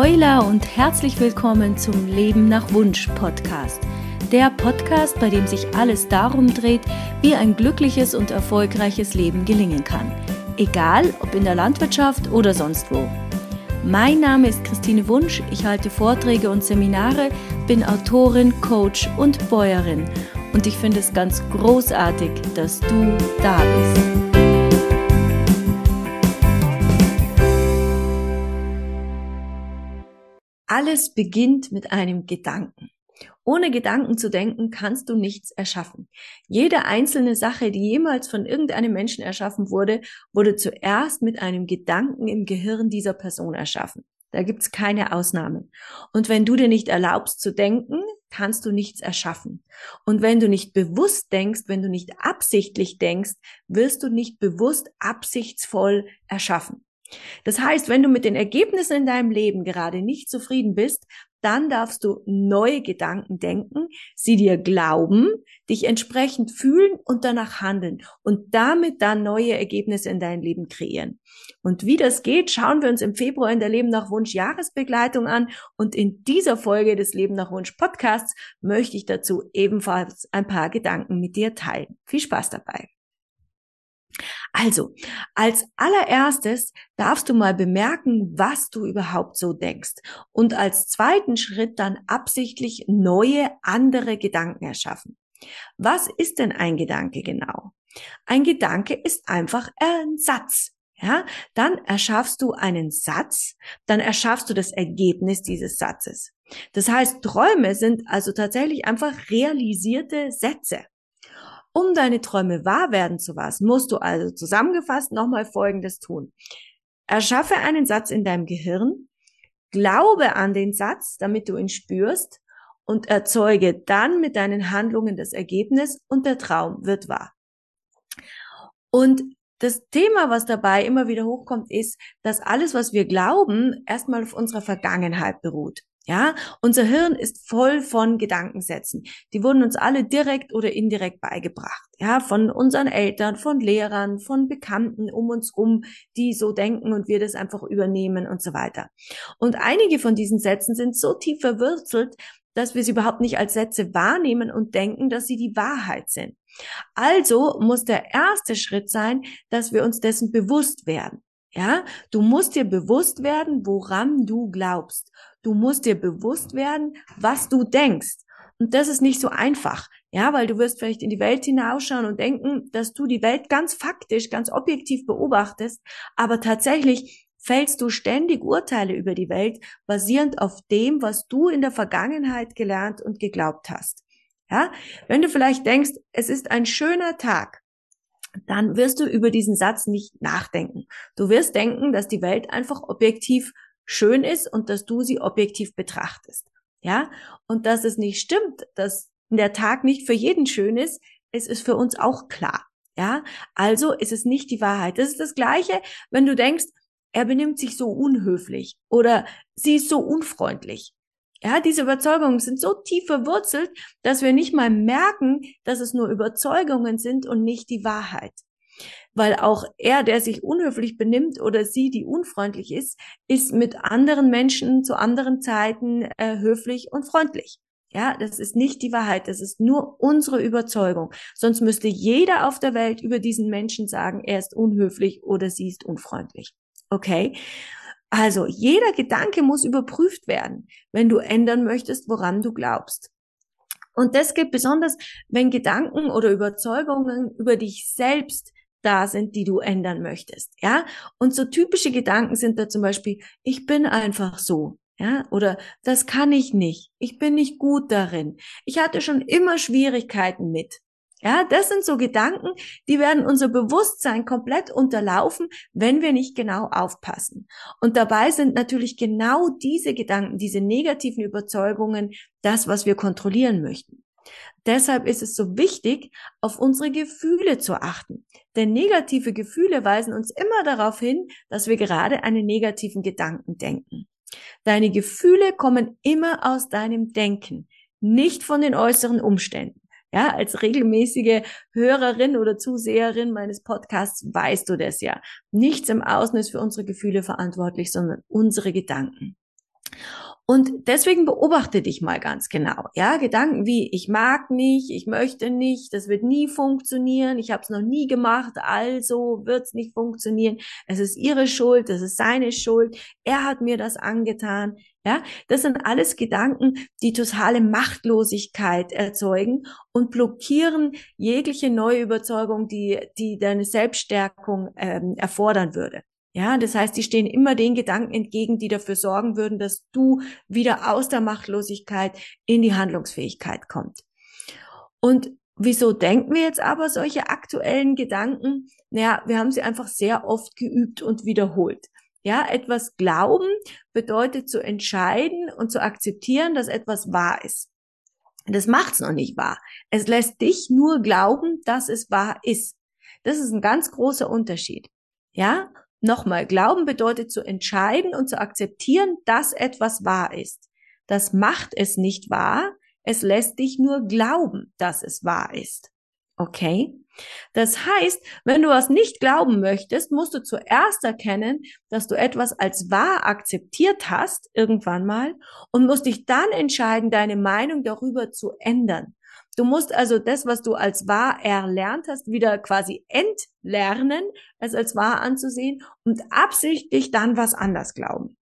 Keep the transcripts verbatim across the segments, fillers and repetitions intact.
Hola und herzlich willkommen zum Leben nach Wunsch Podcast. Der Podcast, bei dem sich alles darum dreht, wie ein glückliches und erfolgreiches Leben gelingen kann. Egal, ob in der Landwirtschaft oder sonst wo. Mein Name ist Christine Wunsch, ich halte Vorträge und Seminare, bin Autorin, Coach und Bäuerin. Und ich finde es ganz großartig, dass du da bist. Alles beginnt mit einem Gedanken. Ohne Gedanken zu denken, kannst du nichts erschaffen. Jede einzelne Sache, die jemals von irgendeinem Menschen erschaffen wurde, wurde zuerst mit einem Gedanken im Gehirn dieser Person erschaffen. Da gibt's keine Ausnahmen. Und wenn du dir nicht erlaubst zu denken, kannst du nichts erschaffen. Und wenn du nicht bewusst denkst, wenn du nicht absichtlich denkst, wirst du nicht bewusst, absichtsvoll erschaffen. Das heißt, wenn du mit den Ergebnissen in deinem Leben gerade nicht zufrieden bist, dann darfst du neue Gedanken denken, sie dir glauben, dich entsprechend fühlen und danach handeln und damit dann neue Ergebnisse in dein Leben kreieren. Und wie das geht, schauen wir uns im Februar in der Leben nach Wunsch Jahresbegleitung an und in dieser Folge des Leben nach Wunsch Podcasts möchte ich dazu ebenfalls ein paar Gedanken mit dir teilen. Viel Spaß dabei! Also, als allererstes darfst du mal bemerken, was du überhaupt so denkst und als zweiten Schritt dann absichtlich neue, andere Gedanken erschaffen. Was ist denn ein Gedanke genau? Ein Gedanke ist einfach ein Satz. Ja, dann erschaffst du einen Satz, dann erschaffst du das Ergebnis dieses Satzes. Das heißt, Träume sind also tatsächlich einfach realisierte Sätze. Um deine Träume wahr werden zu lassen, musst du also zusammengefasst nochmal Folgendes tun. Erschaffe einen Satz in deinem Gehirn, glaube an den Satz, damit du ihn spürst und erzeuge dann mit deinen Handlungen das Ergebnis und der Traum wird wahr. Und das Thema, was dabei immer wieder hochkommt, ist, dass alles, was wir glauben, erstmal auf unserer Vergangenheit beruht. Ja, unser Hirn ist voll von Gedankensätzen. Die wurden uns alle direkt oder indirekt beigebracht. Ja, von unseren Eltern, von Lehrern, von Bekannten um uns rum, die so denken und wir das einfach übernehmen und so weiter. Und einige von diesen Sätzen sind so tief verwurzelt, dass wir sie überhaupt nicht als Sätze wahrnehmen und denken, dass sie die Wahrheit sind. Also muss der erste Schritt sein, dass wir uns dessen bewusst werden. Ja, du musst dir bewusst werden, woran du glaubst. Du musst dir bewusst werden, was du denkst. Und das ist nicht so einfach, ja, weil du wirst vielleicht in die Welt hinausschauen und denken, dass du die Welt ganz faktisch, ganz objektiv beobachtest, aber tatsächlich fällst du ständig Urteile über die Welt, basierend auf dem, was du in der Vergangenheit gelernt und geglaubt hast. Ja, wenn du vielleicht denkst, es ist ein schöner Tag, dann wirst du über diesen Satz nicht nachdenken. Du wirst denken, dass die Welt einfach objektiv schön ist und dass du sie objektiv betrachtest. Ja? Und dass es nicht stimmt, dass der Tag nicht für jeden schön ist, es ist für uns auch klar. Ja? Also ist es nicht die Wahrheit. Das ist das Gleiche, wenn du denkst, er benimmt sich so unhöflich oder sie ist so unfreundlich. Ja, diese Überzeugungen sind so tief verwurzelt, dass wir nicht mal merken, dass es nur Überzeugungen sind und nicht die Wahrheit. Weil auch er, der sich unhöflich benimmt oder sie, die unfreundlich ist, ist mit anderen Menschen zu anderen Zeiten äh, höflich und freundlich. Ja, das ist nicht die Wahrheit, das ist nur unsere Überzeugung. Sonst müsste jeder auf der Welt über diesen Menschen sagen, er ist unhöflich oder sie ist unfreundlich. Okay? Also, jeder Gedanke muss überprüft werden, wenn du ändern möchtest, woran du glaubst. Und das gilt besonders, wenn Gedanken oder Überzeugungen über dich selbst da sind, die du ändern möchtest, ja? Und so typische Gedanken sind da zum Beispiel, ich bin einfach so, ja? Oder das kann ich nicht, ich bin nicht gut darin, ich hatte schon immer Schwierigkeiten mit. Ja, das sind so Gedanken, die werden unser Bewusstsein komplett unterlaufen, wenn wir nicht genau aufpassen. Und dabei sind natürlich genau diese Gedanken, diese negativen Überzeugungen, das, was wir kontrollieren möchten. Deshalb ist es so wichtig, auf unsere Gefühle zu achten. Denn negative Gefühle weisen uns immer darauf hin, dass wir gerade einen negativen Gedanken denken. Deine Gefühle kommen immer aus deinem Denken, nicht von den äußeren Umständen. Ja, als regelmäßige Hörerin oder Zuseherin meines Podcasts weißt du das ja. Nichts im Außen ist für unsere Gefühle verantwortlich, sondern unsere Gedanken. Und deswegen beobachte dich mal ganz genau. Ja, Gedanken wie ich mag nicht, ich möchte nicht, das wird nie funktionieren, ich habe es noch nie gemacht, also wird es nicht funktionieren. Es ist ihre Schuld, das ist seine Schuld. Er hat mir das angetan. Ja, das sind alles Gedanken, die totale Machtlosigkeit erzeugen und blockieren jegliche neue Überzeugung, die die deine Selbststärkung ähm, erfordern würde. Ja, das heißt, die stehen immer den Gedanken entgegen, die dafür sorgen würden, dass du wieder aus der Machtlosigkeit in die Handlungsfähigkeit kommst. Und wieso denken wir jetzt aber solche aktuellen Gedanken? Naja, wir haben sie einfach sehr oft geübt und wiederholt. Ja, etwas glauben bedeutet zu entscheiden und zu akzeptieren, dass etwas wahr ist. Das macht's noch nicht wahr. Es lässt dich nur glauben, dass es wahr ist. Das ist ein ganz großer Unterschied. Ja, nochmal, Glauben bedeutet zu entscheiden und zu akzeptieren, dass etwas wahr ist. Das macht es nicht wahr. Es lässt dich nur glauben, dass es wahr ist. Okay? Das heißt, wenn du was nicht glauben möchtest, musst du zuerst erkennen, dass du etwas als wahr akzeptiert hast, irgendwann mal, und musst dich dann entscheiden, deine Meinung darüber zu ändern. Du musst also das, was du als wahr erlernt hast, wieder quasi entlernen, es als wahr anzusehen und absichtlich dann was anders glauben.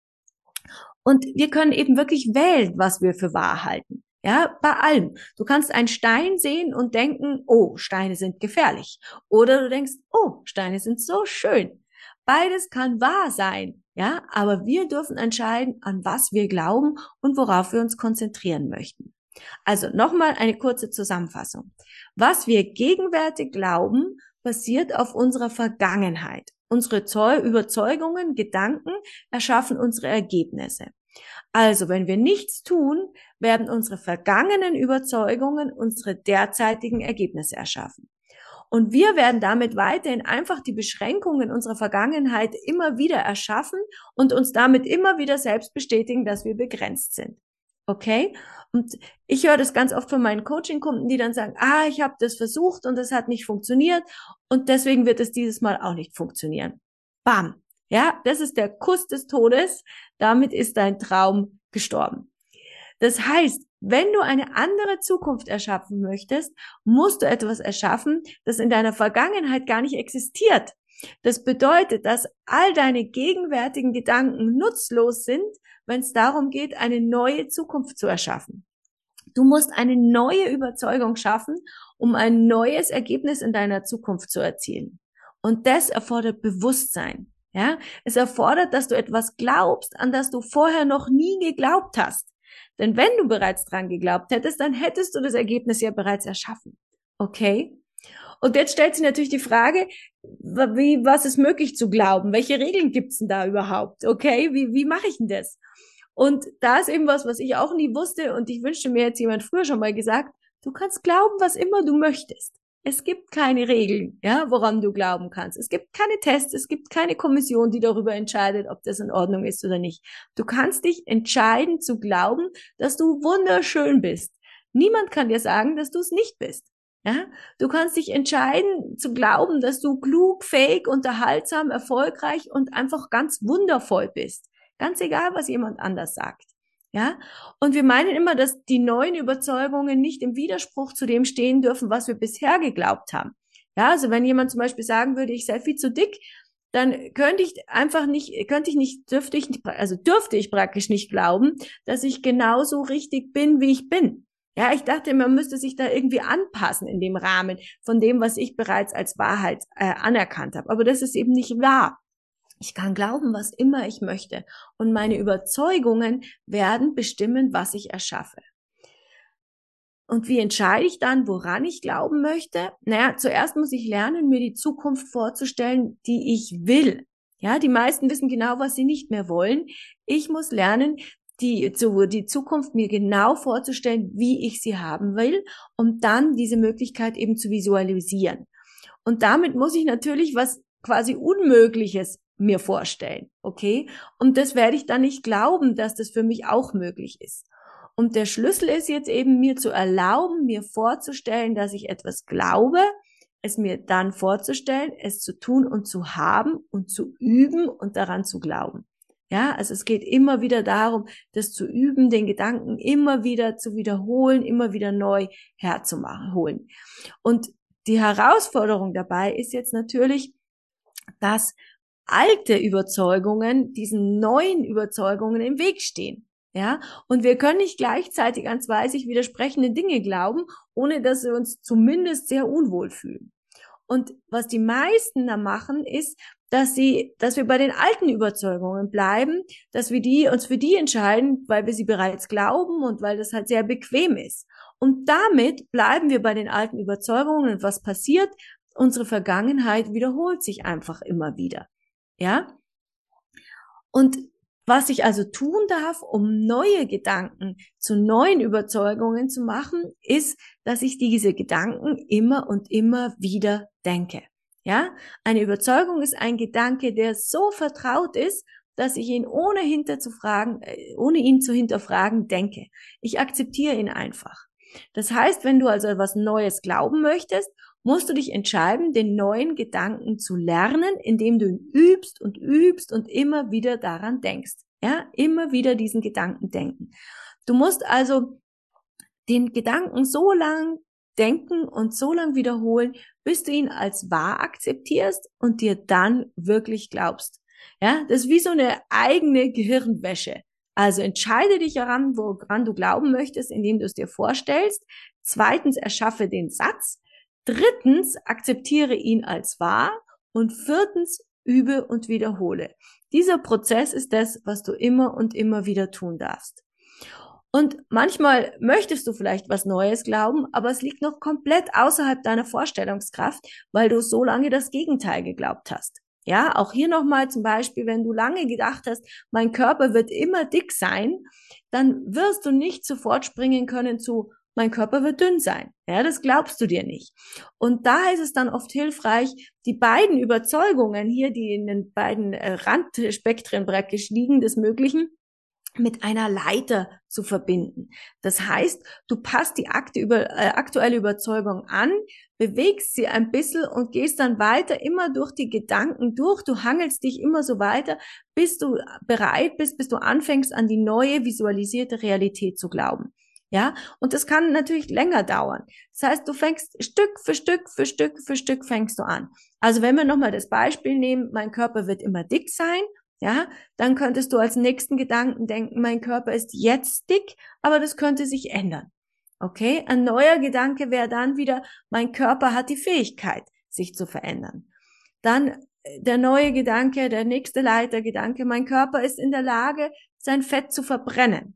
Und wir können eben wirklich wählen, was wir für wahr halten. Ja, bei allem. Du kannst einen Stein sehen und denken, oh, Steine sind gefährlich. Oder du denkst, oh, Steine sind so schön. Beides kann wahr sein. Ja, aber wir dürfen entscheiden, an was wir glauben und worauf wir uns konzentrieren möchten. Also nochmal eine kurze Zusammenfassung. Was wir gegenwärtig glauben, basiert auf unserer Vergangenheit. Unsere Überzeugungen, Gedanken erschaffen unsere Ergebnisse. Also, wenn wir nichts tun, werden unsere vergangenen Überzeugungen unsere derzeitigen Ergebnisse erschaffen. Und wir werden damit weiterhin einfach die Beschränkungen unserer Vergangenheit immer wieder erschaffen und uns damit immer wieder selbst bestätigen, dass wir begrenzt sind. Okay? Und ich höre das ganz oft von meinen Coaching-Kunden, die dann sagen, ah, ich habe das versucht und das hat nicht funktioniert und deswegen wird es dieses Mal auch nicht funktionieren. Bam. Ja, das ist der Kuss des Todes. Damit ist dein Traum gestorben. Das heißt, wenn du eine andere Zukunft erschaffen möchtest, musst du etwas erschaffen, das in deiner Vergangenheit gar nicht existiert. Das bedeutet, dass all deine gegenwärtigen Gedanken nutzlos sind, wenn es darum geht, eine neue Zukunft zu erschaffen. Du musst eine neue Überzeugung schaffen, um ein neues Ergebnis in deiner Zukunft zu erzielen. Und das erfordert Bewusstsein. Ja, es erfordert, dass du etwas glaubst, an das du vorher noch nie geglaubt hast. Denn wenn du bereits dran geglaubt hättest, dann hättest du das Ergebnis ja bereits erschaffen. Okay? Und jetzt stellt sich natürlich die Frage, wie, was ist möglich zu glauben? Welche Regeln gibt's denn da überhaupt? Okay? Wie, wie mache ich denn das? Und da ist eben was, was ich auch nie wusste und ich wünschte mir jetzt jemand früher schon mal gesagt, du kannst glauben, was immer du möchtest. Es gibt keine Regeln, ja, woran du glauben kannst. Es gibt keine Tests, es gibt keine Kommission, die darüber entscheidet, ob das in Ordnung ist oder nicht. Du kannst dich entscheiden zu glauben, dass du wunderschön bist. Niemand kann dir sagen, dass du es nicht bist. Ja, du kannst dich entscheiden zu glauben, dass du klug, fähig, unterhaltsam, erfolgreich und einfach ganz wundervoll bist. Ganz egal, was jemand anders sagt. Ja, und wir meinen immer, dass die neuen Überzeugungen nicht im Widerspruch zu dem stehen dürfen, was wir bisher geglaubt haben. Ja, also wenn jemand zum Beispiel sagen würde, ich sei viel zu dick, dann könnte ich einfach nicht, könnte ich nicht, dürfte ich, also dürfte ich praktisch nicht glauben, dass ich genauso richtig bin, wie ich bin. Ja, ich dachte, man müsste sich da irgendwie anpassen in dem Rahmen von dem, was ich bereits als Wahrheit äh, anerkannt habe. Aber das ist eben nicht wahr. Ich kann glauben, was immer ich möchte. Und meine Überzeugungen werden bestimmen, was ich erschaffe. Und wie entscheide ich dann, woran ich glauben möchte? Naja, zuerst muss ich lernen, mir die Zukunft vorzustellen, die ich will. Ja, die meisten wissen genau, was sie nicht mehr wollen. Ich muss lernen, die, die Zukunft mir genau vorzustellen, wie ich sie haben will, um dann diese Möglichkeit eben zu visualisieren. Und damit muss ich natürlich was quasi Unmögliches mir vorstellen, okay? Und das werde ich dann nicht glauben, dass das für mich auch möglich ist. Und der Schlüssel ist jetzt eben, mir zu erlauben, mir vorzustellen, dass ich etwas glaube, es mir dann vorzustellen, es zu tun und zu haben und zu üben und daran zu glauben. Ja, also es geht immer wieder darum, das zu üben, den Gedanken immer wieder zu wiederholen, immer wieder neu herzuholen. Und die Herausforderung dabei ist jetzt natürlich, dass alte Überzeugungen diesen neuen Überzeugungen im Weg stehen. Ja, und wir können nicht gleichzeitig an zwei sich widersprechende Dinge glauben, ohne dass wir uns zumindest sehr unwohl fühlen. Und was die meisten da machen, ist, dass sie, dass wir bei den alten Überzeugungen bleiben, dass wir die, uns für die entscheiden, weil wir sie bereits glauben und weil das halt sehr bequem ist. Und damit bleiben wir bei den alten Überzeugungen. Und was passiert? Unsere Vergangenheit wiederholt sich einfach immer wieder. Ja? Und was ich also tun darf, um neue Gedanken zu neuen Überzeugungen zu machen, ist, dass ich diese Gedanken immer und immer wieder denke. Ja? Eine Überzeugung ist ein Gedanke, der so vertraut ist, dass ich ihn ohne hinterzufragen, ohne ihn zu hinterfragen denke. Ich akzeptiere ihn einfach. Das heißt, wenn du also etwas Neues glauben möchtest, musst du dich entscheiden, den neuen Gedanken zu lernen, indem du ihn übst und übst und immer wieder daran denkst. Ja, immer wieder diesen Gedanken denken. Du musst also den Gedanken so lang denken und so lang wiederholen, bis du ihn als wahr akzeptierst und dir dann wirklich glaubst. Ja, das ist wie so eine eigene Gehirnwäsche. Also entscheide dich daran, woran du glauben möchtest, indem du es dir vorstellst. Zweitens, erschaffe den Satz. Drittens, akzeptiere ihn als wahr. Und viertens, übe und wiederhole. Dieser Prozess ist das, was du immer und immer wieder tun darfst. Und manchmal möchtest du vielleicht was Neues glauben, aber es liegt noch komplett außerhalb deiner Vorstellungskraft, weil du so lange das Gegenteil geglaubt hast. Ja, auch hier nochmal zum Beispiel, wenn du lange gedacht hast, mein Körper wird immer dick sein, dann wirst du nicht sofort springen können zu, mein Körper wird dünn sein. Ja, das glaubst du dir nicht. Und da ist es dann oft hilfreich, die beiden Überzeugungen hier, die in den beiden Randspektren praktisch liegen des Möglichen, mit einer Leiter zu verbinden. Das heißt, du passt die aktuelle Überzeugung an, bewegst sie ein bisschen und gehst dann weiter immer durch die Gedanken durch. Du hangelst dich immer so weiter, bis du bereit bist, bis du anfängst, an die neue visualisierte Realität zu glauben. Ja, und das kann natürlich länger dauern. Das heißt, du fängst Stück für Stück für Stück für Stück fängst du an. Also wenn wir nochmal das Beispiel nehmen, mein Körper wird immer dick sein, ja, dann könntest du als nächsten Gedanken denken, mein Körper ist jetzt dick, aber das könnte sich ändern. Okay? Ein neuer Gedanke wäre dann wieder, mein Körper hat die Fähigkeit, sich zu verändern. Dann der neue Gedanke, der nächste Leitergedanke, mein Körper ist in der Lage, sein Fett zu verbrennen.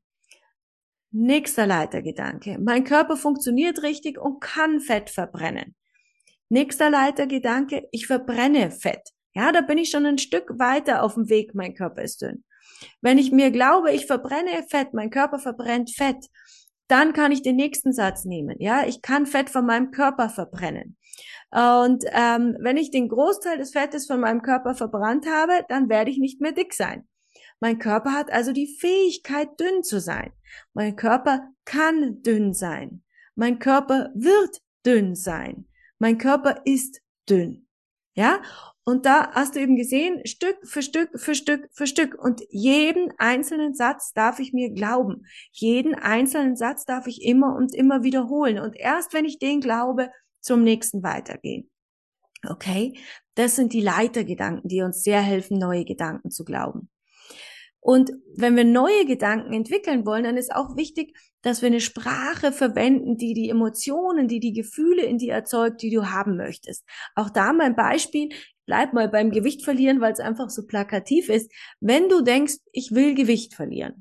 Nächster Leitergedanke, mein Körper funktioniert richtig und kann Fett verbrennen. Nächster Leitergedanke, ich verbrenne Fett. Ja, da bin ich schon ein Stück weiter auf dem Weg, mein Körper ist dünn. Wenn ich mir glaube, ich verbrenne Fett, mein Körper verbrennt Fett, dann kann ich den nächsten Satz nehmen. Ja, ich kann Fett von meinem Körper verbrennen. Und ähm, wenn ich den Großteil des Fettes von meinem Körper verbrannt habe, dann werde ich nicht mehr dick sein. Mein Körper hat also die Fähigkeit, dünn zu sein. Mein Körper kann dünn sein. Mein Körper wird dünn sein. Mein Körper ist dünn. Ja, und da hast du eben gesehen, Stück für Stück für Stück für Stück. Und jeden einzelnen Satz darf ich mir glauben. Jeden einzelnen Satz darf ich immer und immer wiederholen. Und erst wenn ich den glaube, zum nächsten weitergehen. Okay? Das sind die Leitergedanken, die uns sehr helfen, neue Gedanken zu glauben. Und wenn wir neue Gedanken entwickeln wollen, dann ist auch wichtig, dass wir eine Sprache verwenden, die die Emotionen, die die Gefühle in dir erzeugt, die du haben möchtest. Auch da mein Beispiel, bleib mal beim Gewicht verlieren, weil es einfach so plakativ ist. Wenn du denkst, ich will Gewicht verlieren,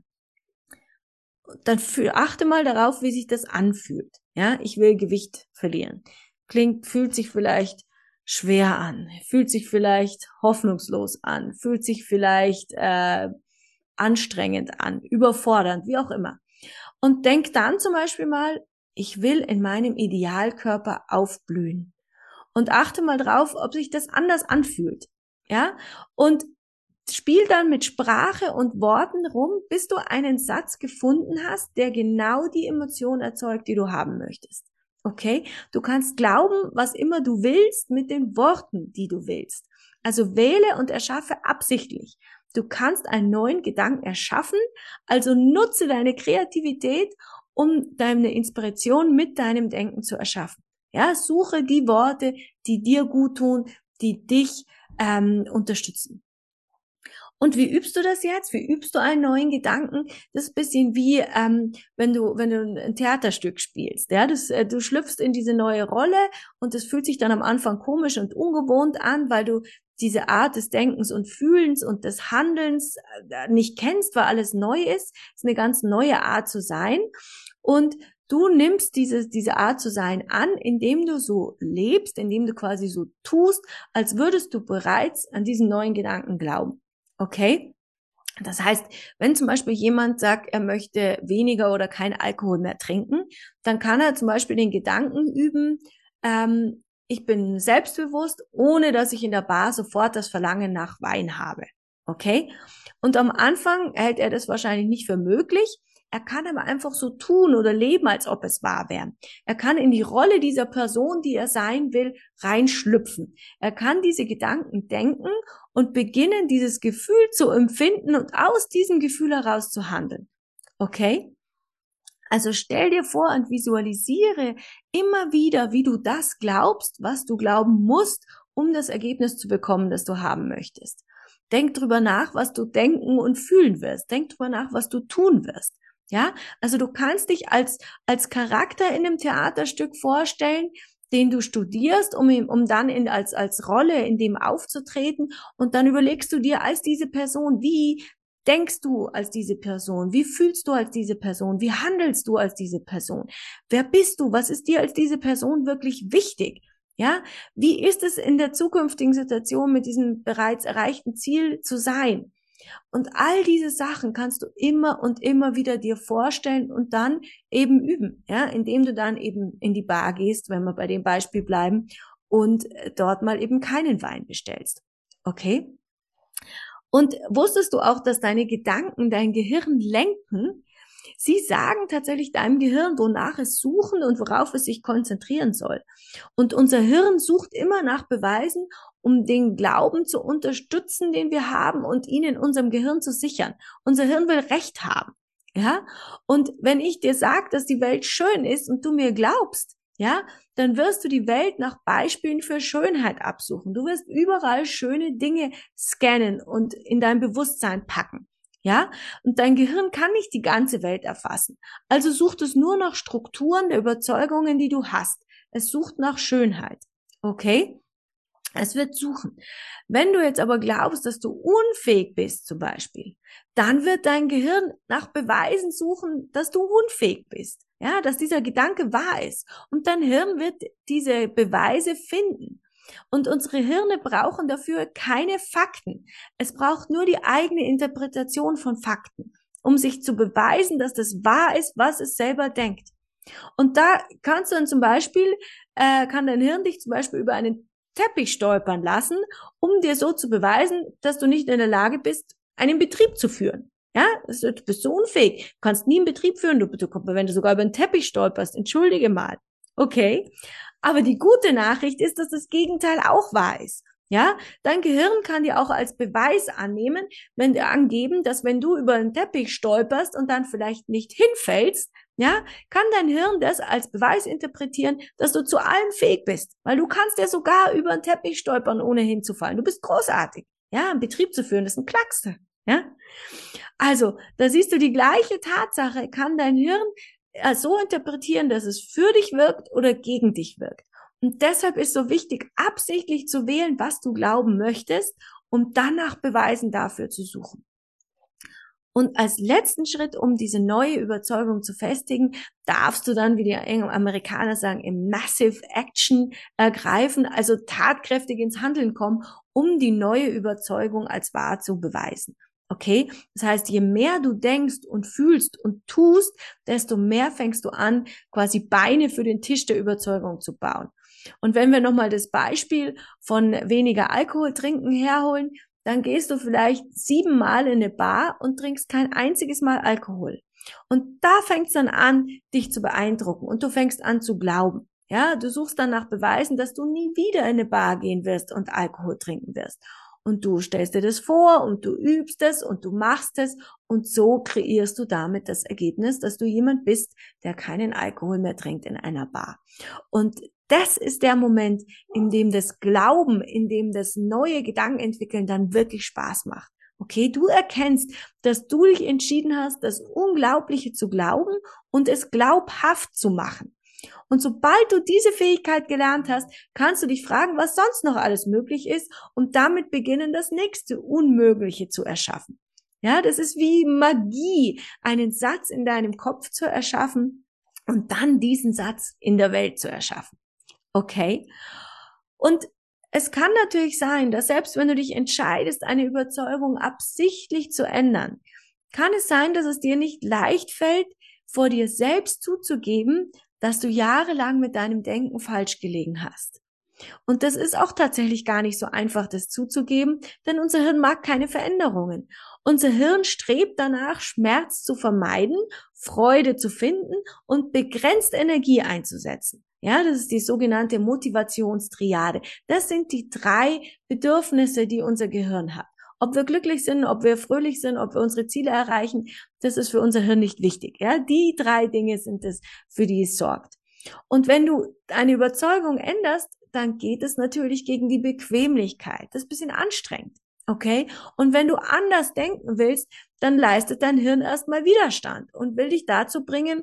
dann achte mal darauf, wie sich das anfühlt. Ja, ich will Gewicht verlieren. Klingt, fühlt sich vielleicht schwer an, fühlt sich vielleicht hoffnungslos an, fühlt sich vielleicht äh, anstrengend an, überfordernd, wie auch immer. Und denk dann zum Beispiel mal, ich will in meinem Idealkörper aufblühen. Und achte mal drauf, ob sich das anders anfühlt. Ja? Und spiel dann mit Sprache und Worten rum, bis du einen Satz gefunden hast, der genau die Emotion erzeugt, die du haben möchtest. Okay? Du kannst glauben, was immer du willst, mit den Worten, die du willst. Also wähle und erschaffe absichtlich Du kannst einen neuen Gedanken erschaffen, also nutze deine Kreativität, um deine Inspiration mit deinem Denken zu erschaffen. Ja, suche die Worte, die dir gut tun, die dich ähm, unterstützen. Und wie übst du das jetzt? Wie übst du einen neuen Gedanken? Das ist ein bisschen wie, ähm, wenn du, wenn du ein Theaterstück spielst. Ja, das, äh, du schlüpfst in diese neue Rolle und das fühlt sich dann am Anfang komisch und ungewohnt an, weil du diese Art des Denkens und Fühlens und des Handelns äh, nicht kennst, weil alles neu ist. Es ist eine ganz neue Art zu sein. Und du nimmst diese, diese Art zu sein an, indem du so lebst, indem du quasi so tust, als würdest du bereits an diesen neuen Gedanken glauben. Okay? Das heißt, wenn zum Beispiel jemand sagt, er möchte weniger oder kein Alkohol mehr trinken, dann kann er zum Beispiel den Gedanken üben, ähm, ich bin selbstbewusst, ohne dass ich in der Bar sofort das Verlangen nach Wein habe. Okay? Und am Anfang hält er das wahrscheinlich nicht für möglich. Er kann aber einfach so tun oder leben, als ob es wahr wäre. Er kann in die Rolle dieser Person, die er sein will, reinschlüpfen. Er kann diese Gedanken denken und beginnen, dieses Gefühl zu empfinden und aus diesem Gefühl heraus zu handeln. Okay? Also stell dir vor und visualisiere immer wieder, wie du das glaubst, was du glauben musst, um das Ergebnis zu bekommen, das du haben möchtest. Denk drüber nach, was du denken und fühlen wirst. Denk drüber nach, was du tun wirst. Ja, also du kannst dich als, als Charakter in einem Theaterstück vorstellen, den du studierst, um, um dann in, als, als Rolle in dem aufzutreten, und dann überlegst du dir als diese Person, wie denkst du als diese Person, wie fühlst du als diese Person, wie handelst du als diese Person, wer bist du, was ist dir als diese Person wirklich wichtig? Ja, wie ist es in der zukünftigen Situation mit diesem bereits erreichten Ziel zu sein? Und all diese Sachen kannst du immer und immer wieder dir vorstellen und dann eben üben, ja, indem du dann eben in die Bar gehst, wenn wir bei dem Beispiel bleiben, und dort mal eben keinen Wein bestellst. Okay? Und wusstest du auch, dass deine Gedanken dein Gehirn lenken? Sie sagen tatsächlich deinem Gehirn, wonach es suchen und worauf es sich konzentrieren soll. Und unser Hirn sucht immer nach Beweisen, um den Glauben zu unterstützen, den wir haben, und ihn in unserem Gehirn zu sichern. Unser Hirn will Recht haben. Ja? Und wenn ich dir sage, dass die Welt schön ist und du mir glaubst, ja, dann wirst du die Welt nach Beispielen für Schönheit absuchen. Du wirst überall schöne Dinge scannen und in dein Bewusstsein packen. Ja, und dein Gehirn kann nicht die ganze Welt erfassen. Also sucht es nur nach Strukturen der Überzeugungen, die du hast. Es sucht nach Schönheit. Okay? Es wird suchen. Wenn du jetzt aber glaubst, dass du unfähig bist zum Beispiel, dann wird dein Gehirn nach Beweisen suchen, dass du unfähig bist. Ja, dass dieser Gedanke wahr ist. Und dein Hirn wird diese Beweise finden. Und unsere Hirne brauchen dafür keine Fakten. Es braucht nur die eigene Interpretation von Fakten, um sich zu beweisen, dass das wahr ist, was es selber denkt. Und da kannst du dann zum Beispiel, äh, kann dein Hirn dich zum Beispiel über einen Teppich stolpern lassen, um dir so zu beweisen, dass du nicht in der Lage bist, einen Betrieb zu führen. Ja, du bist so unfähig. Du kannst nie einen Betrieb führen, du, du, wenn du sogar über einen Teppich stolperst. Entschuldige mal. Okay? Aber die gute Nachricht ist, dass das Gegenteil auch wahr ist. Ja, dein Gehirn kann dir auch als Beweis annehmen, wenn dir angeben, dass wenn du über einen Teppich stolperst und dann vielleicht nicht hinfällst, ja, kann dein Hirn das als Beweis interpretieren, dass du zu allem fähig bist, weil du kannst ja sogar über einen Teppich stolpern, ohne hinzufallen. Du bist großartig. Ja, einen Betrieb zu führen, das ist ein Klackste. Ja, also da siehst du, die gleiche Tatsache kann dein Hirn so interpretieren, dass es für dich wirkt oder gegen dich wirkt. Und deshalb ist so wichtig, absichtlich zu wählen, was du glauben möchtest, um dann nach Beweisen dafür zu suchen. Und als letzten Schritt, um diese neue Überzeugung zu festigen, darfst du dann, wie die Amerikaner sagen, im Massive Action ergreifen, also tatkräftig ins Handeln kommen, um die neue Überzeugung als wahr zu beweisen. Okay? Das heißt, je mehr du denkst und fühlst und tust, desto mehr fängst du an, quasi Beine für den Tisch der Überzeugung zu bauen. Und wenn wir nochmal das Beispiel von weniger Alkohol trinken herholen, dann gehst du vielleicht siebenmal in eine Bar und trinkst kein einziges Mal Alkohol. Und da fängt es dann an, dich zu beeindrucken, und du fängst an zu glauben. Ja, du suchst dann nach Beweisen, dass du nie wieder in eine Bar gehen wirst und Alkohol trinken wirst. und du stellst dir das vor und du übst es und du machst es und so kreierst du damit das Ergebnis, dass du jemand bist, der keinen Alkohol mehr trinkt in einer Bar. Und das ist der Moment, in dem das Glauben, in dem das neue Gedanken entwickeln dann wirklich Spaß macht. Okay, du erkennst, dass du dich entschieden hast, das Unglaubliche zu glauben und es glaubhaft zu machen. Und sobald du diese Fähigkeit gelernt hast, kannst du dich fragen, was sonst noch alles möglich ist und damit beginnen, das nächste Unmögliche zu erschaffen. Ja, das ist wie Magie, einen Satz in deinem Kopf zu erschaffen und dann diesen Satz in der Welt zu erschaffen. Okay? Und es kann natürlich sein, dass selbst wenn du dich entscheidest, eine Überzeugung absichtlich zu ändern, kann es sein, dass es dir nicht leicht fällt, vor dir selbst zuzugeben, dass du jahrelang mit deinem Denken falsch gelegen hast. Und das ist auch tatsächlich gar nicht so einfach, das zuzugeben, denn unser Hirn mag keine Veränderungen. Unser Hirn strebt danach, Schmerz zu vermeiden, Freude zu finden und begrenzt Energie einzusetzen. Ja, das ist die sogenannte Motivationstriade. Das sind die drei Bedürfnisse, die unser Gehirn hat. Ob wir glücklich sind, ob wir fröhlich sind, ob wir unsere Ziele erreichen, das ist für unser Hirn nicht wichtig. Ja, die drei Dinge sind es, für die es sorgt. Und wenn du eine Überzeugung änderst, dann geht es natürlich gegen die Bequemlichkeit. Das ist ein bisschen anstrengend. Okay? Und wenn du anders denken willst, dann leistet dein Hirn erstmal Widerstand und will dich dazu bringen,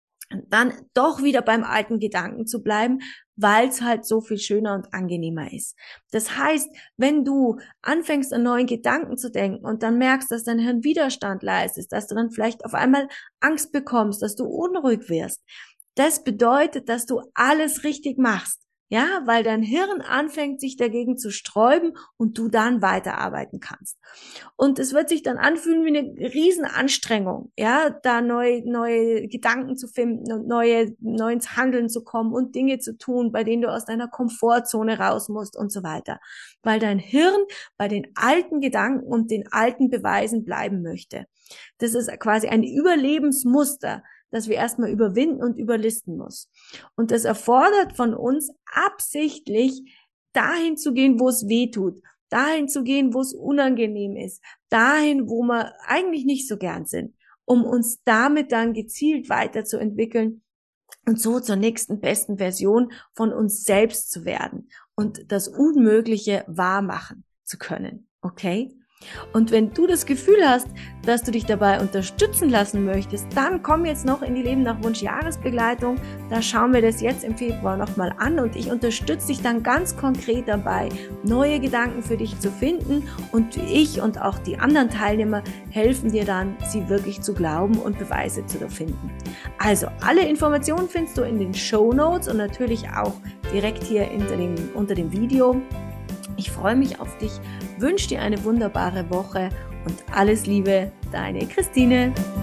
dann doch wieder beim alten Gedanken zu bleiben, weil es halt so viel schöner und angenehmer ist. Das heißt, wenn du anfängst, an neuen Gedanken zu denken und dann merkst, dass dein Hirn Widerstand leistet, dass du dann vielleicht auf einmal Angst bekommst, dass du unruhig wirst, das bedeutet, dass du alles richtig machst. Ja, weil dein Hirn anfängt, sich dagegen zu sträuben und du dann weiterarbeiten kannst. Und es wird sich dann anfühlen wie eine Riesenanstrengung, ja, da neue, neue Gedanken zu finden und neue, neu ins Handeln zu kommen und Dinge zu tun, bei denen du aus deiner Komfortzone raus musst und so weiter. Weil dein Hirn bei den alten Gedanken und den alten Beweisen bleiben möchte. Das ist quasi ein Überlebensmuster, das wir erstmal überwinden und überlisten muss. Und das erfordert von uns absichtlich, dahin zu gehen, wo es weh tut, dahin zu gehen, wo es unangenehm ist, dahin, wo wir eigentlich nicht so gern sind, um uns damit dann gezielt weiterzuentwickeln und so zur nächsten besten Version von uns selbst zu werden und das Unmögliche wahr machen zu können. Okay? Und wenn du das Gefühl hast, dass du dich dabei unterstützen lassen möchtest, dann komm jetzt noch in die Leben nach Wunsch Jahresbegleitung. Da schauen wir das jetzt im Februar nochmal an und ich unterstütze dich dann ganz konkret dabei, neue Gedanken für dich zu finden und ich und auch die anderen Teilnehmer helfen dir dann, sie wirklich zu glauben und Beweise zu finden. Also alle Informationen findest du in den Shownotes und natürlich auch direkt hier unter dem, unter dem Video. Ich freue mich auf dich, wünsche dir eine wunderbare Woche und alles Liebe, deine Christine.